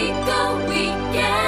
Jericho Weekend.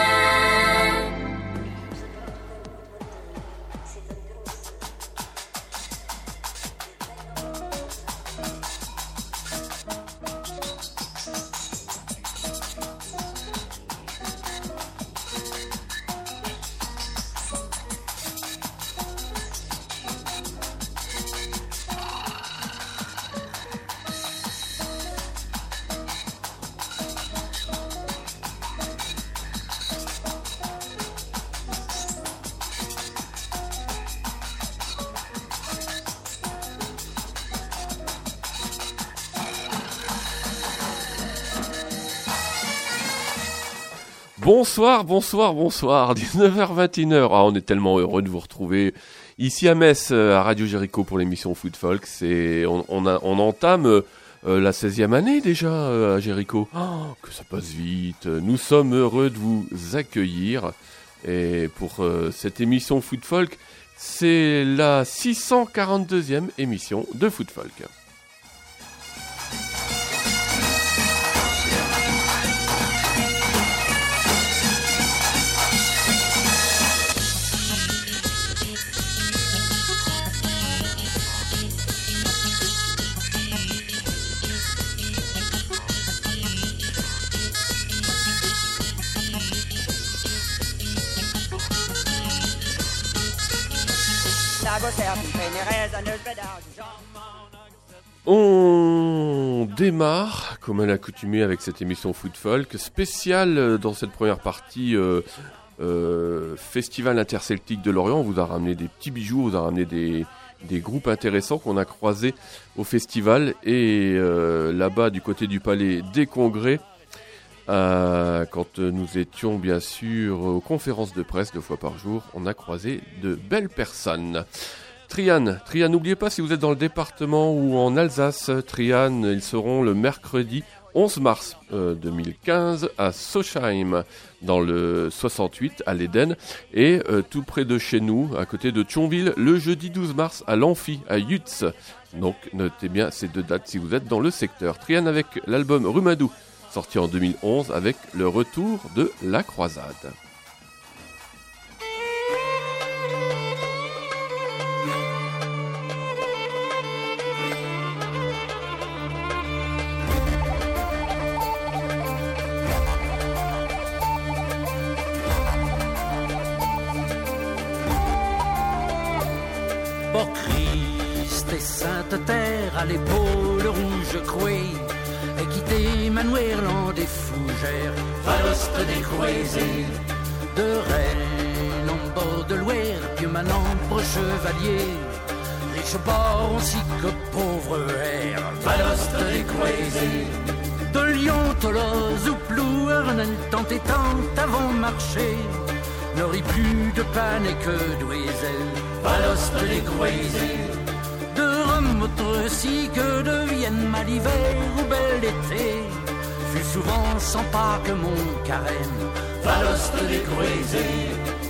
Bonsoir, 19h-21h. Ah, on est tellement heureux de vous retrouver ici à Metz, à Radio Jericho pour l'émission Food Folk. On entame la 16e année déjà à Jericho. Oh, que ça passe vite. Nous sommes heureux de vous accueillir. Et pour cette émission Food Folk, c'est la 642e émission de Food Folk. On démarre, comme à l'accoutumée, avec cette émission Food Folk spéciale dans cette première partie Festival interceltique de Lorient. On vous a ramené des petits bijoux, on vous a ramené des groupes intéressants qu'on a croisés au festival. Et là-bas, du côté du Palais des Congrès, quand nous étions bien sûr aux conférences de presse 2 fois par jour, on a croisé de belles personnes. Trian, n'oubliez pas, si vous êtes dans le département ou en Alsace, Trian, ils seront le mercredi 11 mars 2015 à Sochheim, dans le 68 à l'Éden, et tout près de chez nous, à côté de Thionville, le jeudi 12 mars à l'Amphi, à Yutz. Donc notez bien ces 2 dates si vous êtes dans le secteur. Trian avec l'album Rumadou, sorti en 2011 avec le retour de La Croisade. Pour Christ et Sainte Terre à l'épaule rouge crouée, et quitter Manuel des fougères, Valoste des Croisés, de Rennes en bord de Loire, pieux manambre chevalier, riche bord ainsi que pauvre air, Valoste des Croisés, de Lyon, Toloz ou Plouernel, tant et tant avant marché, n'aurait plus de panne et que d'oiselle, Valoste des Croisés. De Rome, autre si que de Vienne, mal hiver ou bel été, fut souvent sans pas que mon carême, Valoste des Croisés.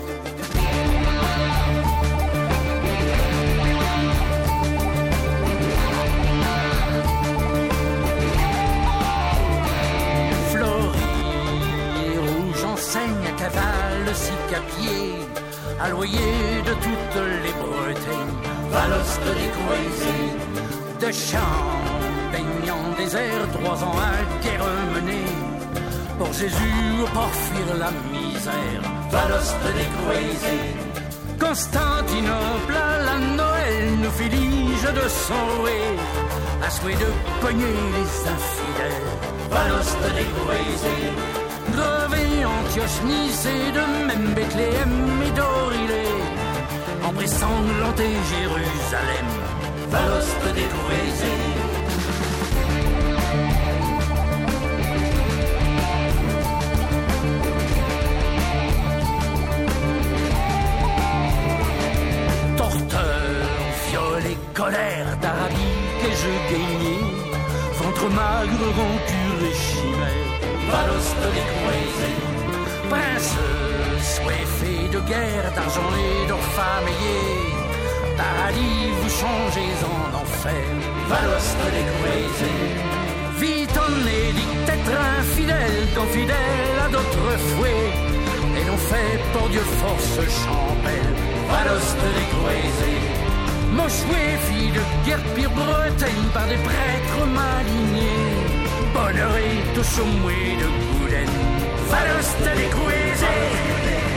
Florie et rouge enseigne à cavale, si qu'à pied, à loyer de toutes les Bretagnes, Valoste des Croisés, de Champagne en désert, 3 ans à guerre menée, pour Jésus pour fuir la misère, Valoste des Croisés. Constantinople à la Noël nous filige de son rouet, à souhait de pogner les infidèles, Valoste des Croisés. Grevé, Antioche, Nice et de même Bethléem et d'Orilée, en sanglanté Jérusalem, Valoste des Croisés. Torteur, viol et colère d'Arabie que je gagnais, ventre magre, rancure et chimère, Valoste des Croisés. Prince, soifé de guerre, d'argent et d'or fameillé, paradis vous changez en enfer, Valoste des Croisés. Vite en édicte, être infidèle, qu'en fidèle à d'autres fouets, et l'on fait pour Dieu force champelle, Valoste des Croisés. Mochoué, fille de guerre pire Bretagne, par des prêtres malignés, bonnerie, tout sommoué de Gouden, Valoste des Croisés.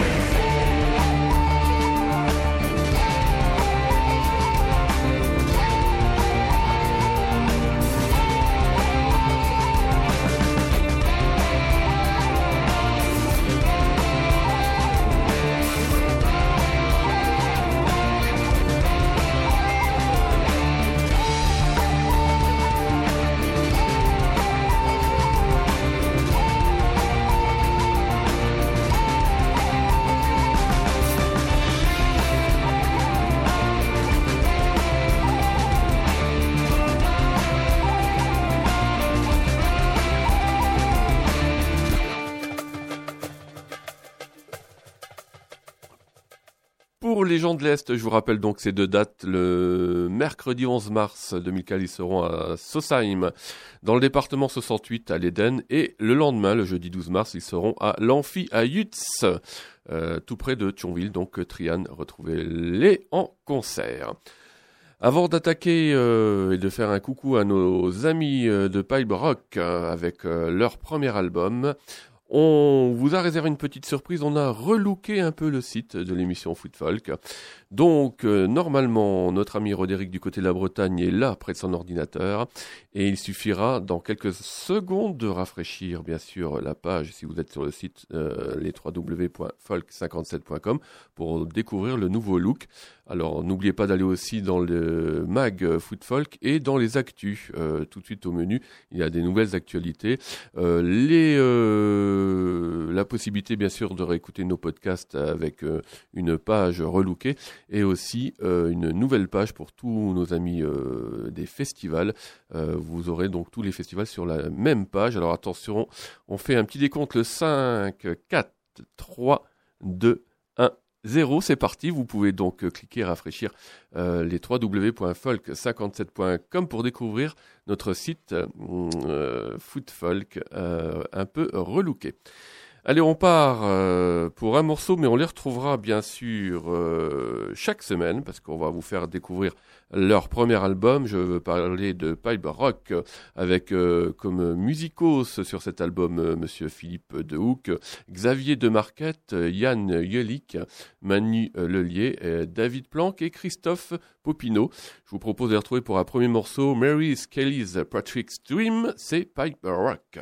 Pour les gens de l'Est, je vous rappelle donc ces deux dates. Le mercredi 11 mars 2015, ils seront à Sausheim, dans le département 68 à l'Éden. Et le lendemain, le jeudi 12 mars, ils seront à l'Amphi à Yutz, tout près de Thionville. Donc Trian, retrouvez-les en concert. Avant d'attaquer et de faire un coucou à nos amis de Pipe Rock avec leur premier album, on vous a réservé une petite surprise, on a relooké un peu le site de l'émission Foot Folk. Donc normalement, notre ami Roderick du côté de la Bretagne est là près de son ordinateur et il suffira dans quelques secondes de rafraîchir bien sûr la page si vous êtes sur le site les www.folk57.com pour découvrir le nouveau look. Alors n'oubliez pas d'aller aussi dans le mag Foot Folk et dans les actus. Tout de suite au menu, il y a des nouvelles actualités. La possibilité bien sûr de réécouter nos podcasts avec une page relookée et aussi une nouvelle page pour tous nos amis des festivals. Vous aurez donc tous les festivals sur la même page. Alors attention, on fait un petit décompte, le 5, 4, 3, 2, 1, 0, c'est parti. Vous pouvez donc cliquer et rafraîchir les www.folk57.com pour découvrir notre site Foot Folk un peu relooké. Allez, on part pour un morceau, mais on les retrouvera bien sûr chaque semaine parce qu'on va vous faire découvrir leur premier album. Je veux parler de Pipe Rock avec comme musicos sur cet album Monsieur Philippe Dehoucq, Xavier Demarquette, Yann Yelik, Manu Lelier, David Planck et Christophe Popino. Je vous propose de les retrouver pour un premier morceau, Mary Skelly's Patrick's Dream, c'est Pipe Rock.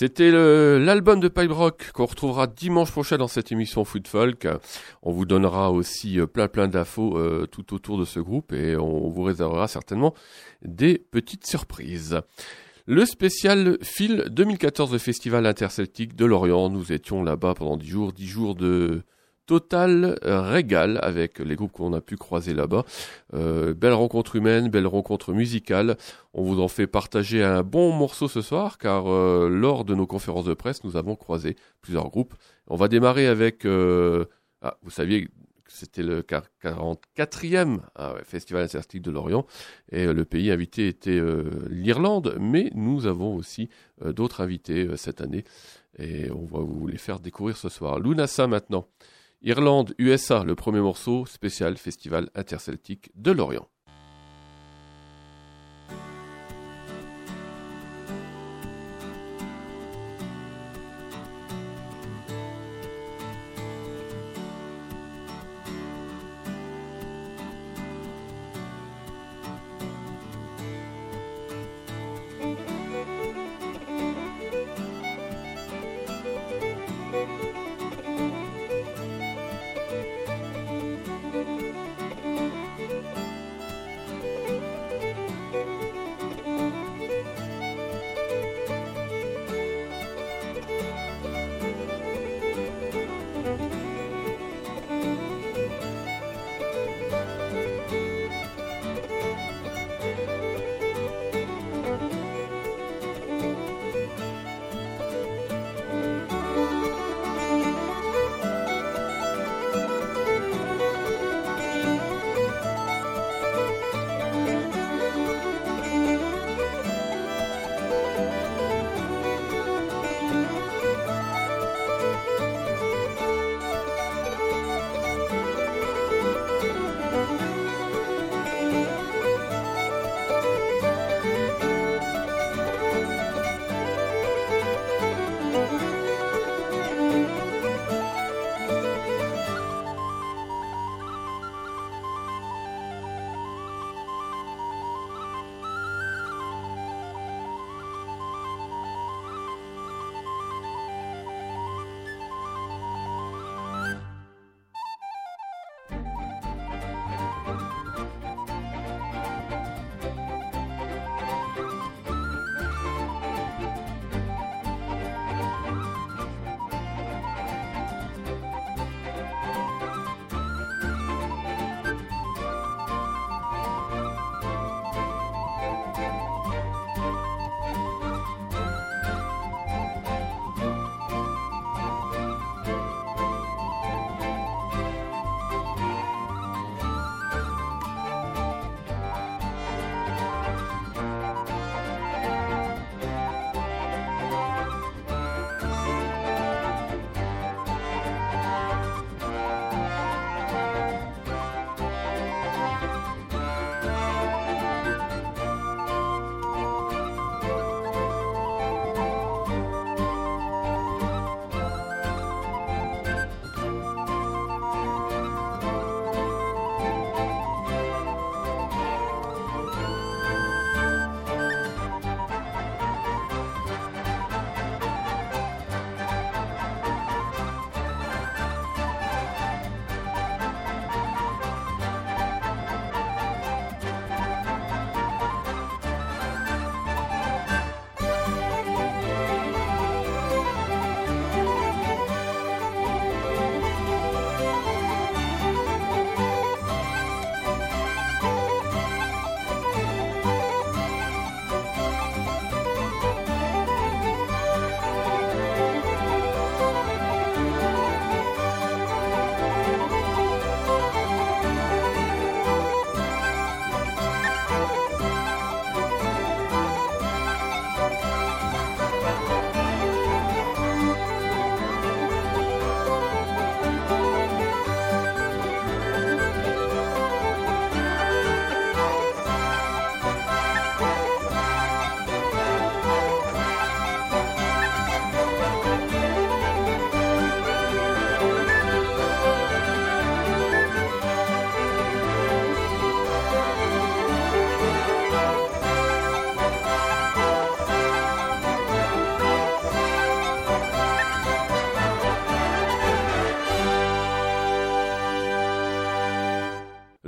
C'était l'album de Pipe Rock qu'on retrouvera dimanche prochain dans cette émission Food Folk. On vous donnera aussi plein d'infos tout autour de ce groupe et on vous réservera certainement des petites surprises. Le spécial Phil 2014 Festival Interceltique de Lorient. Nous étions là-bas pendant 10 jours de total régal avec les groupes qu'on a pu croiser là-bas. Belle rencontre humaine, belle rencontre musicale. On vous en fait partager un bon morceau ce soir car lors de nos conférences de presse, nous avons croisé plusieurs groupes. On va démarrer avec... vous saviez que c'était le 44e Festival Interceltique de Lorient et le pays invité était l'Irlande, mais nous avons aussi d'autres invités cette année et on va vous les faire découvrir ce soir. Lunasa maintenant. Irlande, USA, le premier morceau spécial Festival Interceltique de Lorient.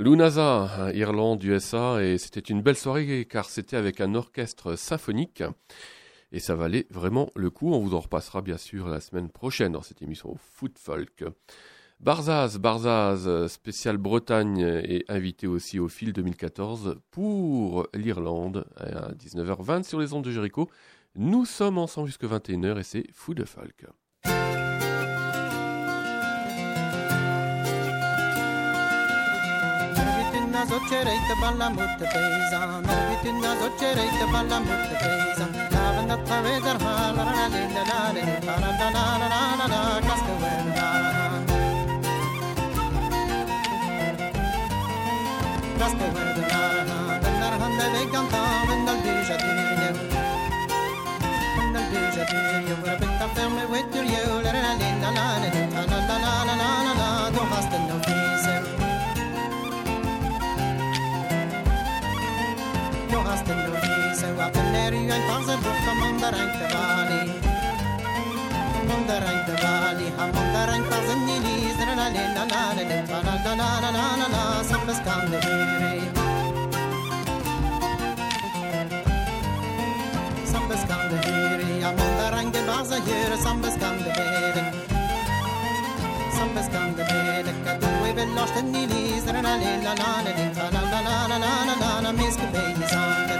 Lunasa, Irlande, USA, et c'était une belle soirée car c'était avec un orchestre symphonique et ça valait vraiment le coup. On vous en repassera bien sûr la semaine prochaine dans cette émission Foot Folk. Barzaz, spécial Bretagne et invité aussi au fil 2014 pour l'Irlande à 19h20 sur les ondes de Jericho. Nous sommes ensemble jusqu'à 21h et c'est Foot Folk. Zoccerete balla motte pesa, Marvitina zoccerete balla motte pesa, Lavanda traveder la la la la la la la la Cascavelda. Cascavelda, vendar hande veganta, vendal deja dirje. Vendal deja dirje, vore betta ferme vetter you, la la la la la, du hast den no fise. Så att den är ju en tanse bort om mandaränkte vali. Mandaränkte vali, han mandaränkte sen i lis, la la la la la, som beskande hyri. Som beskande hyri, ja mandaränkte vasa hyri, som beskande bedek. Som beskande bedek, att du är väl lost den i lis, la la la, miske bejsander.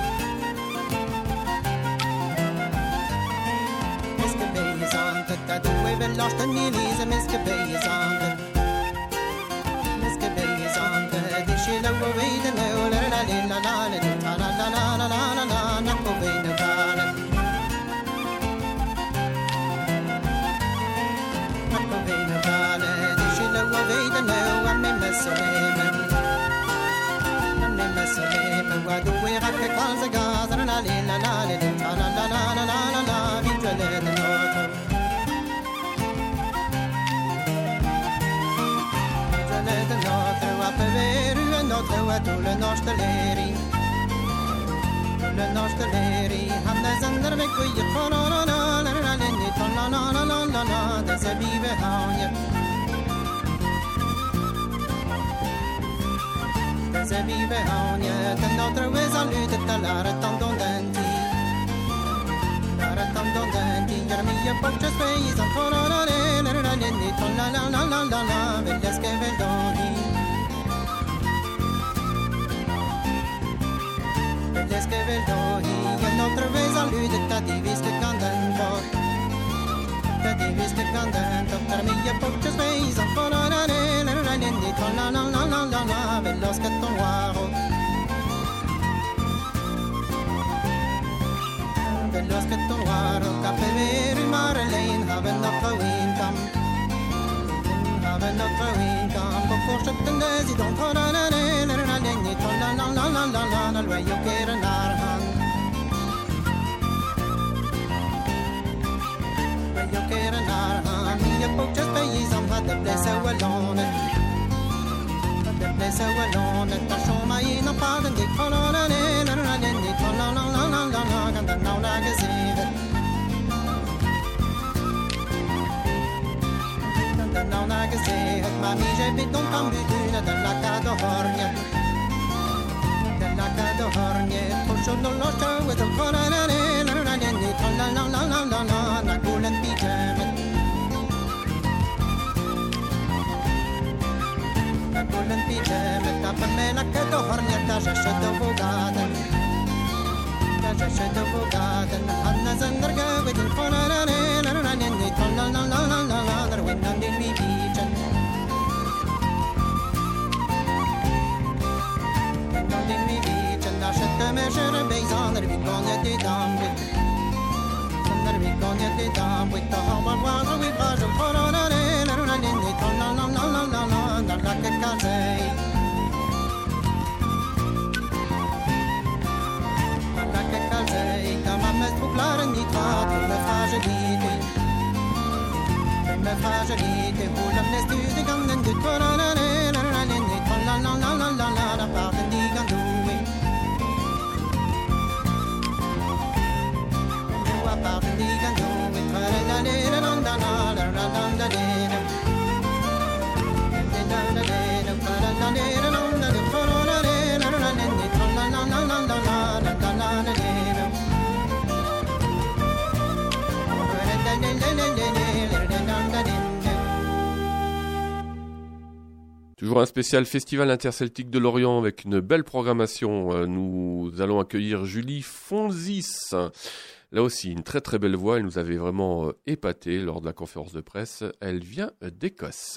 Du är väl lost en Elisa, Miske Bejsander. Miske Bejsander, det skillar och vid den nu, la la la la la, nack på benen världen. Nack på benen världen, det skillar och vid den nu, jag med Messolemen. Jag med Messolemen, vad du är racka kalsa gas, la la la, vi drar den åter. Le nostre leri, hanno zandar me qui corona la la la da se vive haunia. Da se vive haunia, da notre wesa lute talare tandon denti. Talare tandon denti, jarmia poccia space on corona la belle scavedoni. Che veldoni, e notre vesa ludetta di viste candento. Di viste candento, per mia poccia space ancora la bello scatto noiro. Bello scatto noiro, capeveri Marlene, have not a wincam. Have not a wincam, for certain days you don't hold on la way you get an arhan. Way you get an arhan. You put just pays on the place alone. The place alone. The show my in a part and the color and the color and the now magazine. The now magazine. Mammy, j'ai bit ton cambucule de la cadornia. La cadornia, pusho non lo so with a corona la golden pyjama. La golden pyjama, tappa me la cadornia, taja shadovogada. Taja shadovogada, Anna Zanderga with a corona la when I'm in me beach. Lasciate me scere beisander vi cogne di dambi. Sonder vi cogne di dambi. Ta hama guarda vi bacio corona la luna nindi la la che casei. La che casei, ta mamma strublare di tratto me fage lite. Me fage lite, vuole me studi ganden di corona la luna nindi la parte di gandui. Parten die gaan doen met la Toujours un spécial Festival interceltique de Lorient avec une belle programmation. Nous allons accueillir Julie Fonzis. Là aussi, une très très belle voix. Elle nous avait vraiment épaté lors de la conférence de presse. Elle vient d'Écosse.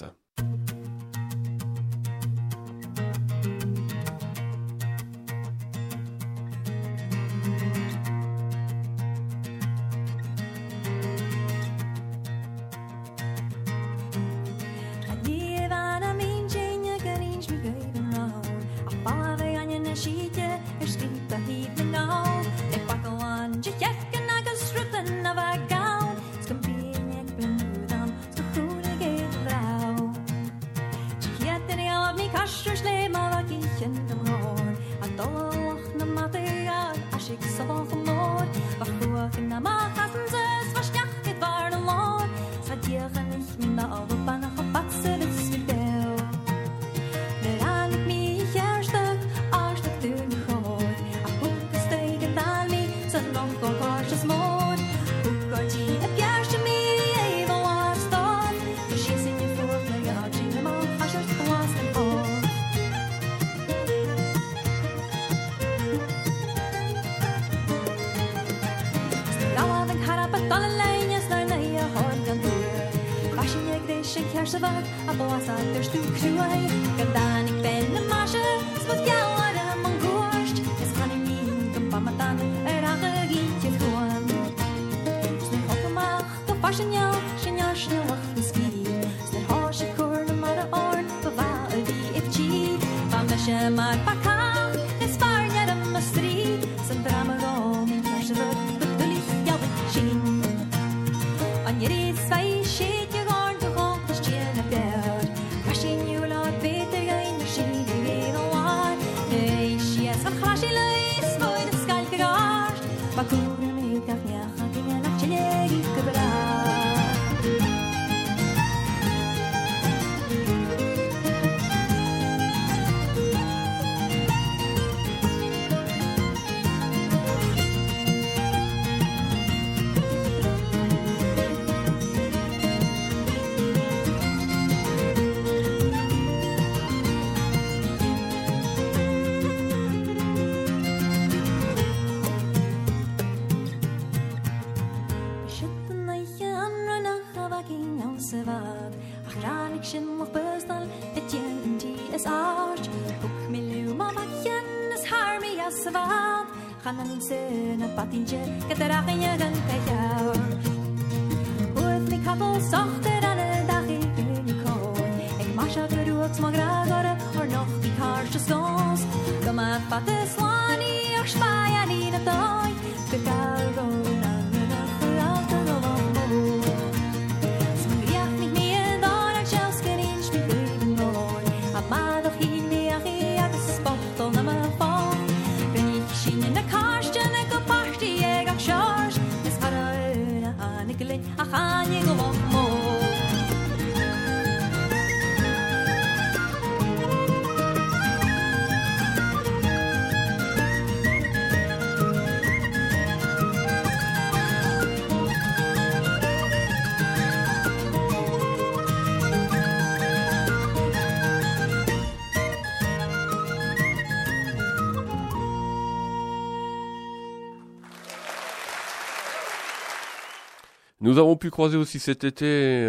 Nous avons pu croiser aussi cet été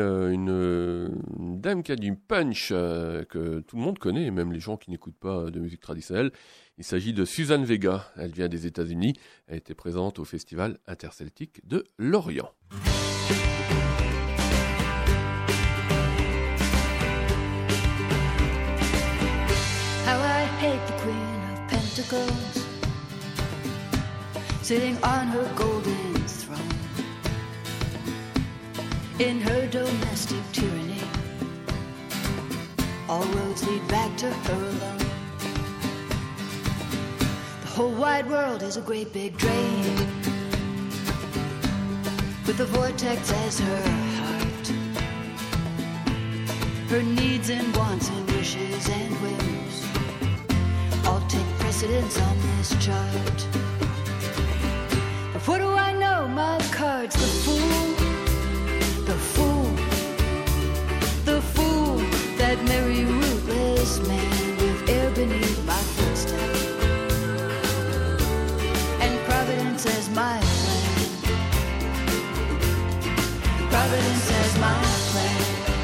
une dame qui a du punch que tout le monde connaît, même les gens qui n'écoutent pas de musique traditionnelle. Il s'agit de Suzanne Vega. Elle vient des États-Unis. Elle était présente au Festival interceltique de Lorient. How I hate the Queen of Pentacles, sitting on her golden throne. In her domestic tyranny, all roads lead back to her alone. The whole wide world is a great big drain, with the vortex as her heart. Her needs and wants and wishes and whims all take precedence on this chart. But what do I know? My card's the fool. The fool that merry rootless Providence has my plan.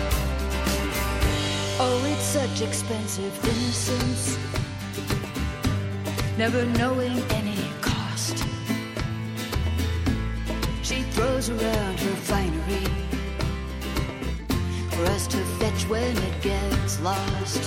Oh, it's such expensive innocence, never knowing any cost. She throws around her finery for us to fetch when it gets lost.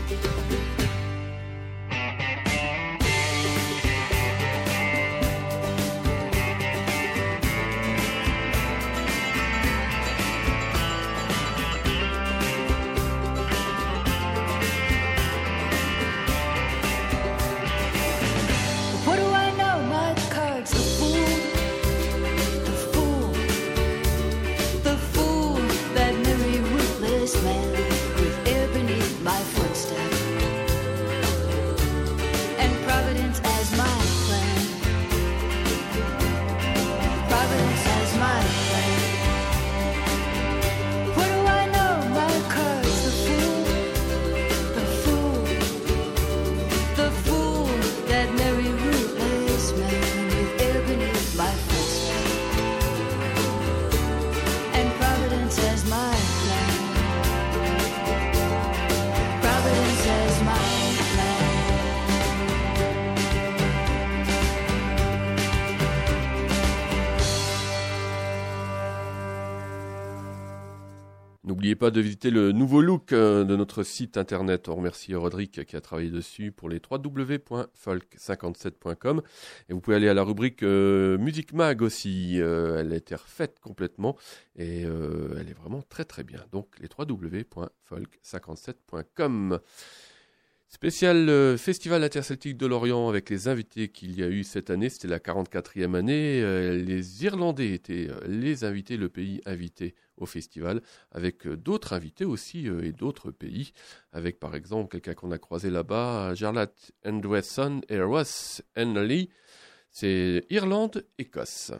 N'oubliez pas de visiter le nouveau look de notre site internet. On remercie Rodrigue qui a travaillé dessus pour les www.folk57.com. Et vous pouvez aller à la rubrique Musique Mag aussi. Elle a été refaite complètement et elle est vraiment très très bien. Donc les www.folk57.com. Spécial Festival interceltique de Lorient avec les invités qu'il y a eu cette année. C'était la 44e année. Les Irlandais étaient les invités, le pays invité au festival, avec d'autres invités aussi et d'autres pays. Avec par exemple quelqu'un qu'on a croisé là-bas, Jarlath Andrewson et Ross Henley. C'est Irlande-Écosse.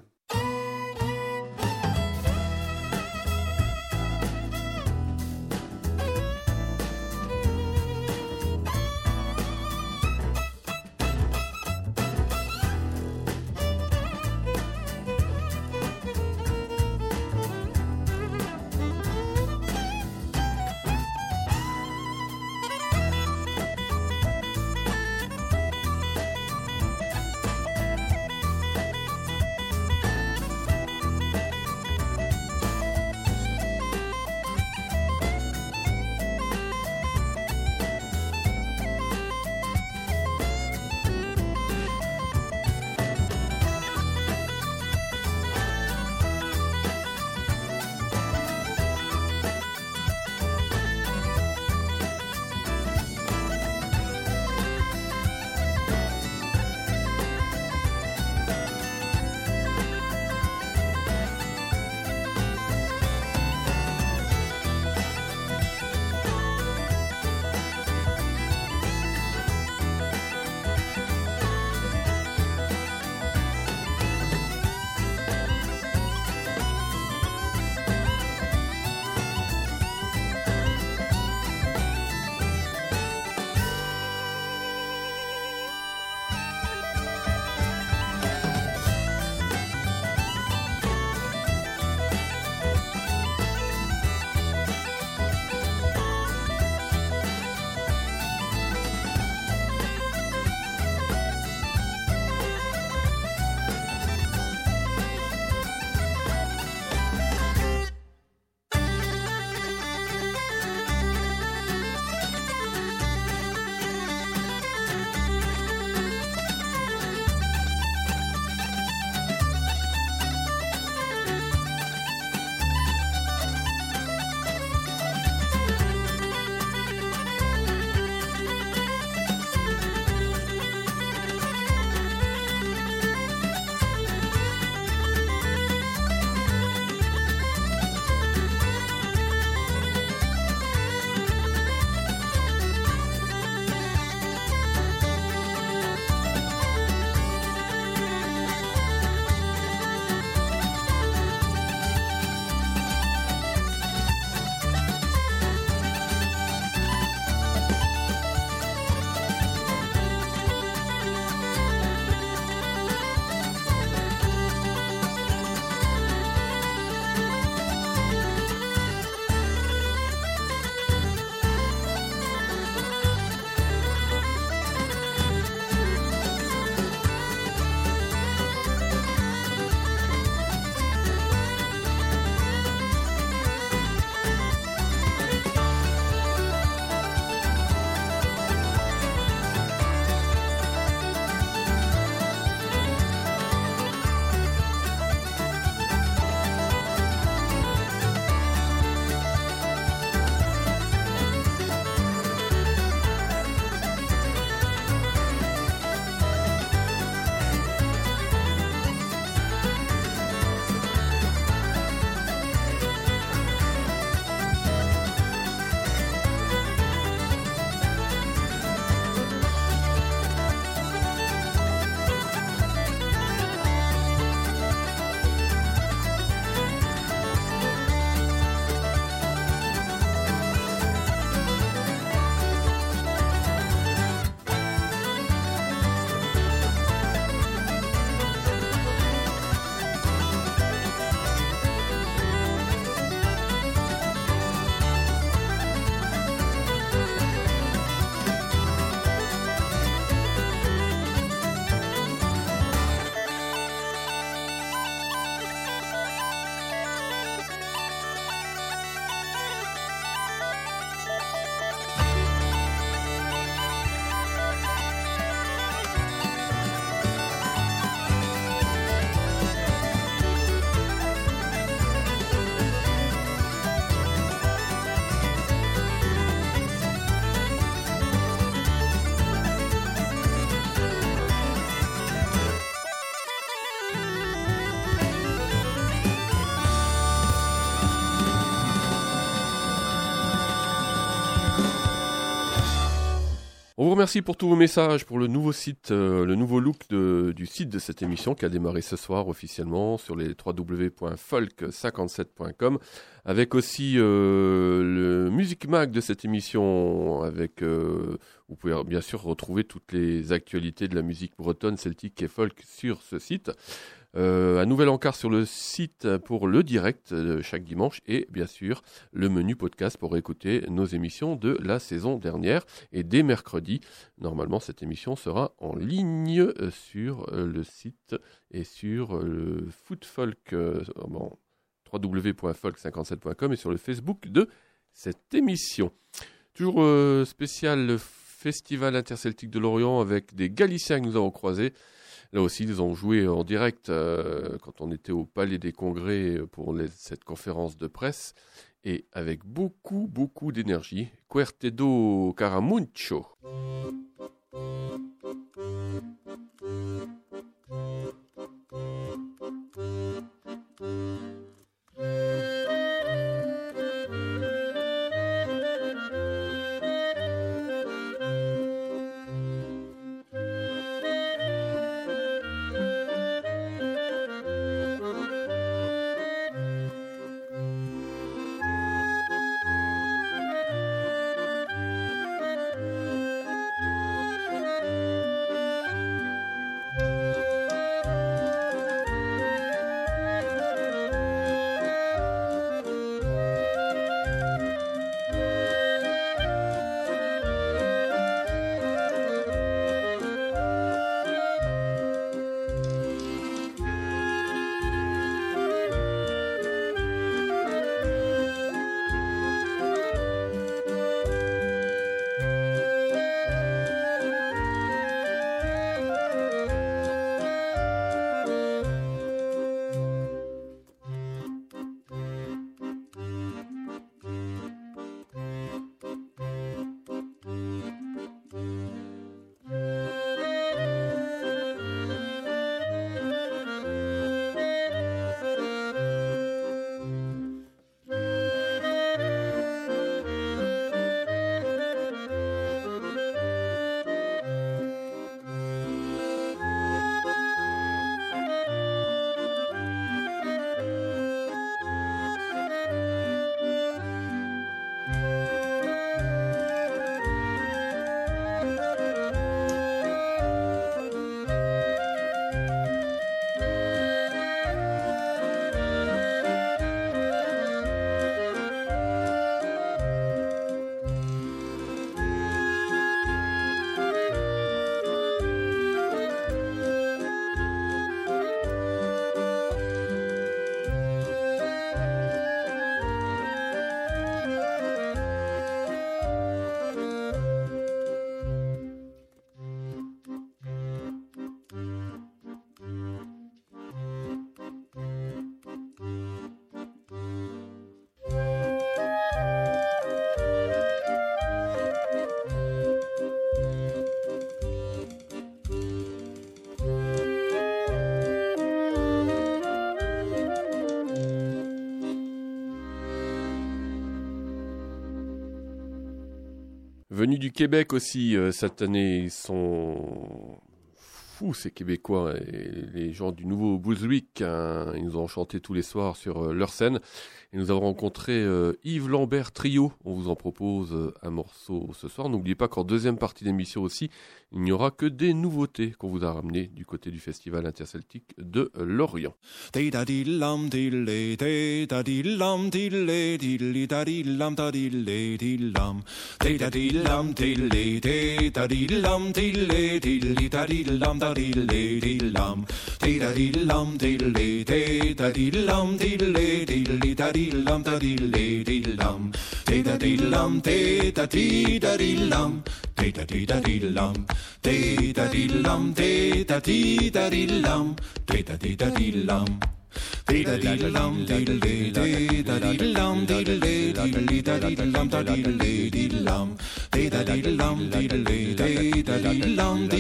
vous remercie pour tous vos messages, pour le nouveau site, le nouveau look du site de cette émission qui a démarré ce soir officiellement sur les www.folk57.com, avec aussi le Music Mag de cette émission, avec vous pouvez bien sûr retrouver toutes les actualités de la musique bretonne, celtique et folk sur ce site. Un nouvel encart sur le site pour le direct chaque dimanche et bien sûr le menu podcast pour écouter nos émissions de la saison dernière. Et dès mercredi, normalement cette émission sera en ligne sur le site et sur le Footfolk, www.folk57.com et sur le Facebook de cette émission. Toujours spécial Festival interceltique de Lorient avec des Galiciens que nous avons croisés. Là aussi, ils ont joué en direct quand on était au Palais des Congrès pour cette conférence de presse et avec beaucoup, beaucoup d'énergie. Cuertedo Caramucho. Venus du Québec aussi, cette année, ils sont fous ces Québécois, et les gens du nouveau Bullswick, hein, ils nous ont chanté tous les soirs sur leur scène. Et nous avons rencontré Yves Lambert Trio, on vous en propose un morceau ce soir. N'oubliez pas qu'en deuxième partie d'émission aussi, il n'y aura que des nouveautés qu'on vous a ramenées du côté du Festival interceltique de Lorient. Lam da di lam, da di lam, da di da di lam, da di da di lam, da di lam, da di da di lam, da di da di lam. Dee-da-dee-da-lum, dee-da-dee-da-dee-da-dee-da-lum, dee-da-dee-da-dee-da-dee-da-dee-da-lum, da-dee-da-dee-da-dee-da-dee-da-lum, dee-da-dee-da-lum, dee-da-dee-da-dee-da-dee-da-dee-da-dee-da-dee-da-dee-lum,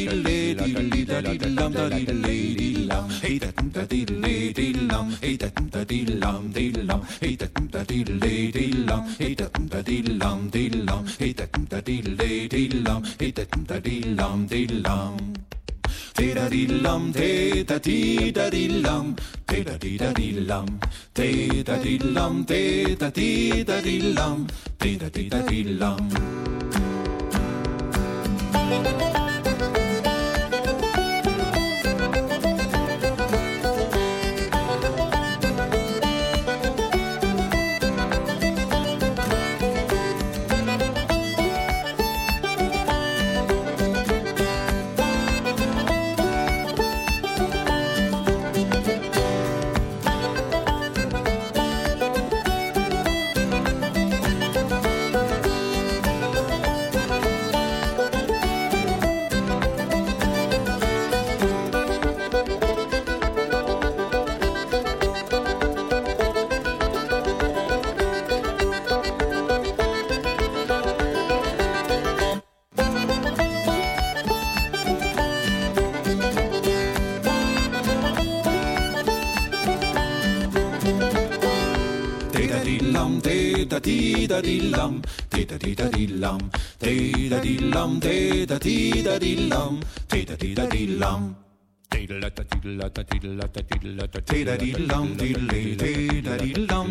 da-dee-da-dee-da-dee-da-dee-da-dee-lum, hey-da-dum-da-dee-da-dee-da-dee-lum, hey-da-dum-da-dee-lum, dee-lum, hey-da-dum-da-dee-da-dee-da-dee-lum, hey-da-dum-da-dee-lum, dee-lum, hey-da-dum-da-dee-da-dee-da-dee-lum, hey-da-dum-da-dee-lum, dee-lum. Te-da-dee-lum, te-da-dee-da-dee-lum, te-da-dee-da-dee-lum, te-da-dee-lum, te-da-dee-da-dee-lum, te-da-dee-da-dee-lum. Dee-da-dee-da-dee-lum, dee-da-dee-da-dee-lum, dee-da-dee-lum, dee-da-dee-da-dee-lum, dee-da-dee-da-dee-lum. Dee-da-dee-da-dee-da-dee-da-dee-da-dee-lum, dee-da-dee-da-dee-lum,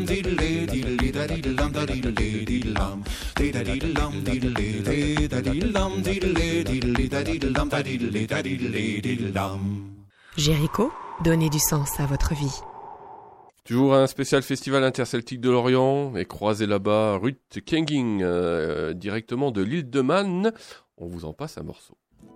dee-da-dee-da-dee-lum, dee-da-dee-da-dee-lum, dee-da-dee-da-dee-lum, dee-da-dee-da-dee-lum, dee-da-dee-da-dee-lum. Jéricho, donnez du sens à votre vie. Toujours un spécial festival interceltique de Lorient et croisé là-bas Ruth Kenging directement de l'île de Man. On vous en passe un morceau.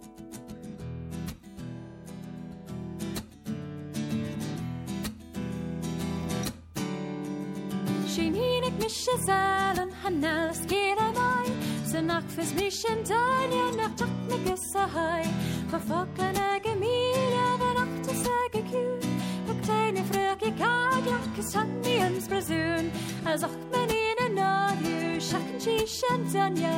Sin hinig mis se zelen hannes gera mai Sen akfes mis en danja nach tak me gissa hai Verfaklen ege milja van akte sege kul Og kleine frøk I kaglak sanni ens brasun As acht men in en nadju Sjakken kishen danja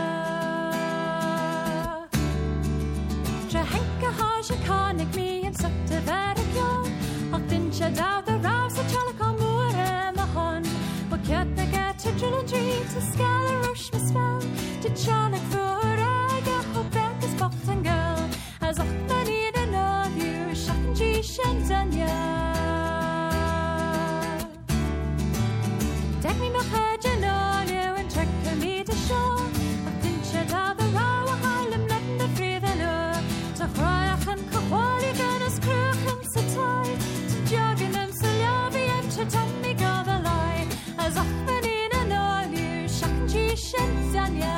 Tra henka har sje kanik mi en søtte være klar Og din kje dav the rouse og tjallak om mure med hånd Og kjøtt jeg er til drill and dream Til skala rush med spell Til tjallak for ega Og bekkes bort en girl As acht men i den avju Sjakken kishen danja Dek mi nog hedgen on you En trekker mi til sjå Og din kje dav the rau Og halem lette friden ur Så frøyachen koholigen Og skruchen så tight Til joggen en så ljavi En til tammi gav a lai As ach men in en avju Sjakken kishen danja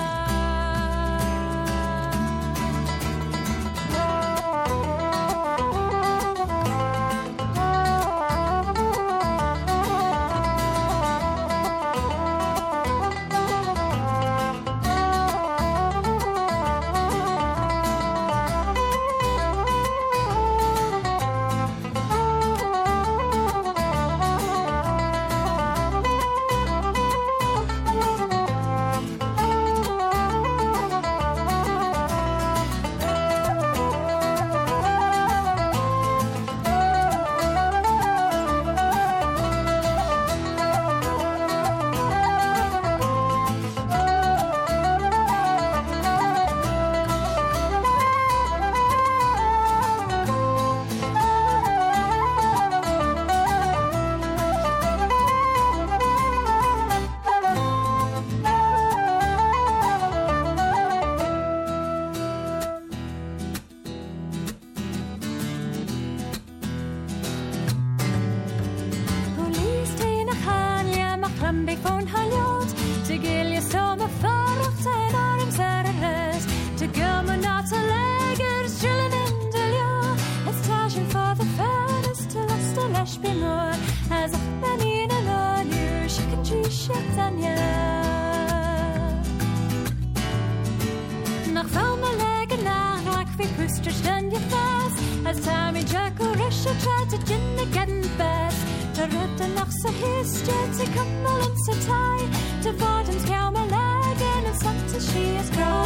As time in Jack or Russia tried to gin the getting fast. en nog så hystje til kummelen så teg til fordens kærme lagen en sang til skies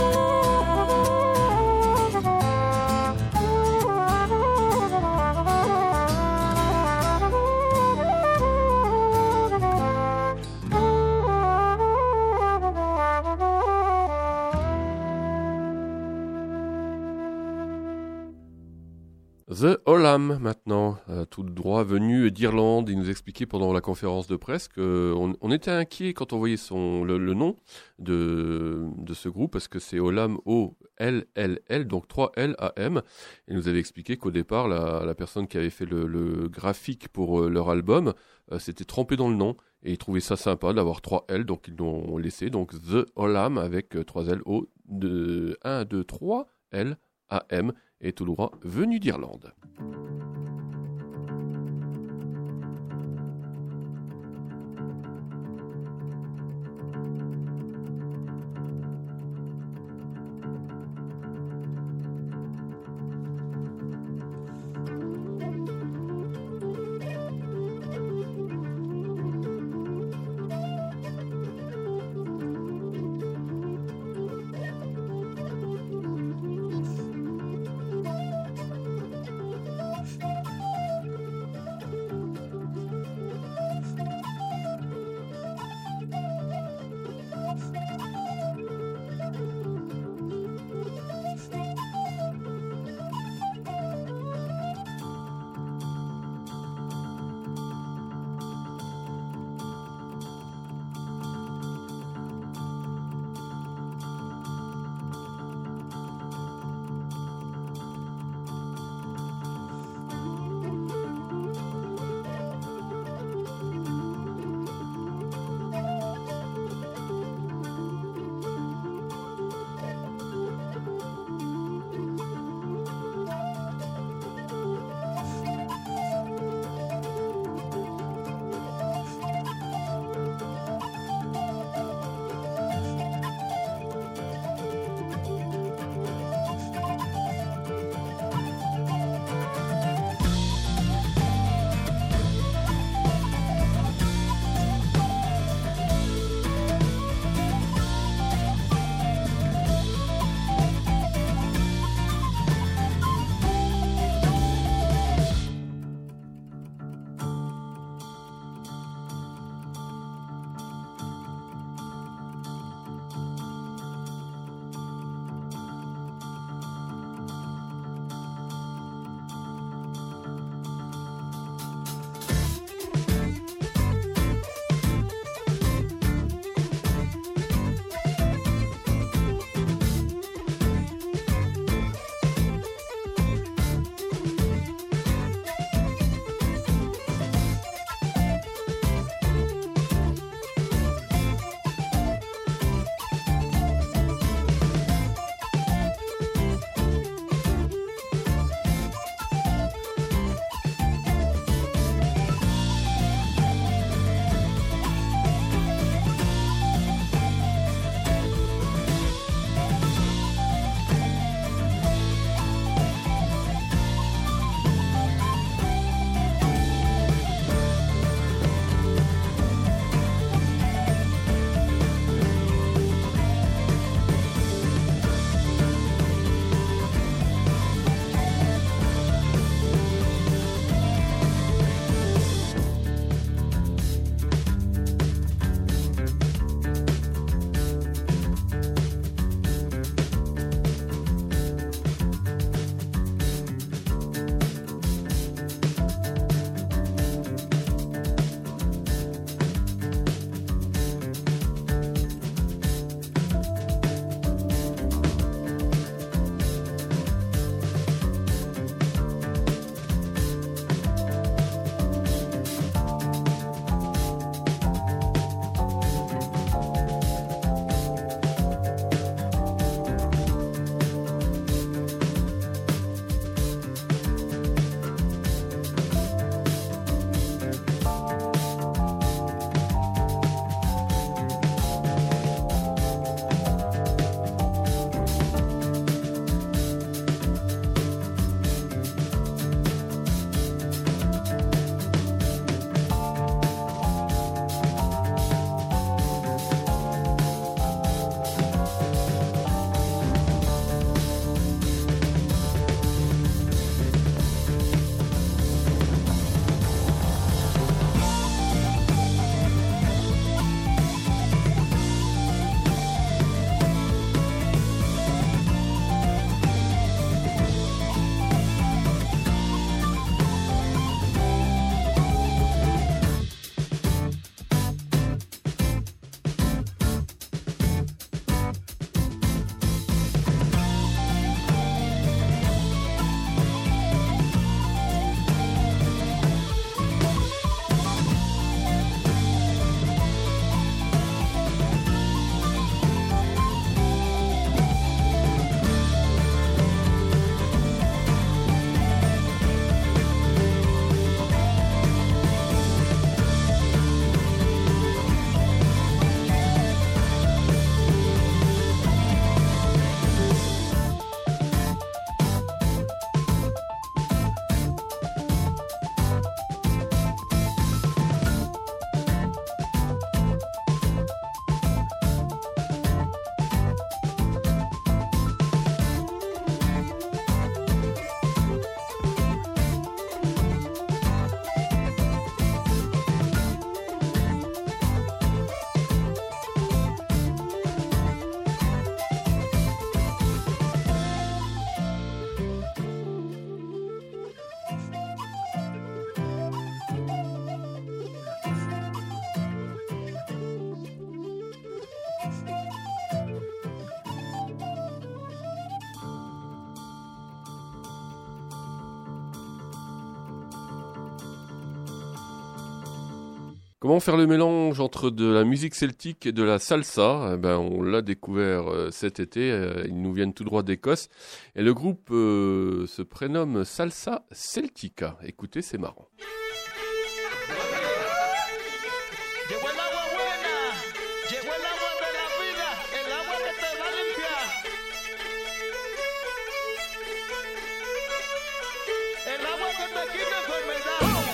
The Olam, maintenant, tout droit venu d'Irlande. Il nous expliquait pendant la conférence de presse qu'on était inquiet quand on voyait le nom de ce groupe, parce que c'est Olam, O-L-L-L, donc 3 L-A-M. Il nous avait expliqué qu'au départ, la personne qui avait fait le graphique pour leur album s'était trompée dans le nom, et ils trouvaient ça sympa d'avoir 3 L, donc ils l'ont laissé, donc The Olam avec 3 L, O, 1, 2, 3 L, A-M, et tout droit venu d'Irlande. Comment faire le mélange entre de la musique celtique et de la salsa? On l'a découvert cet été, ils nous viennent tout droit d'Écosse. Et le groupe se prénomme Salsa Celtica. Écoutez, c'est marrant. Llegó el agua buena, llegó el agua de la vida, el agua que te va a limpiar. El agua que te quita enfermedad.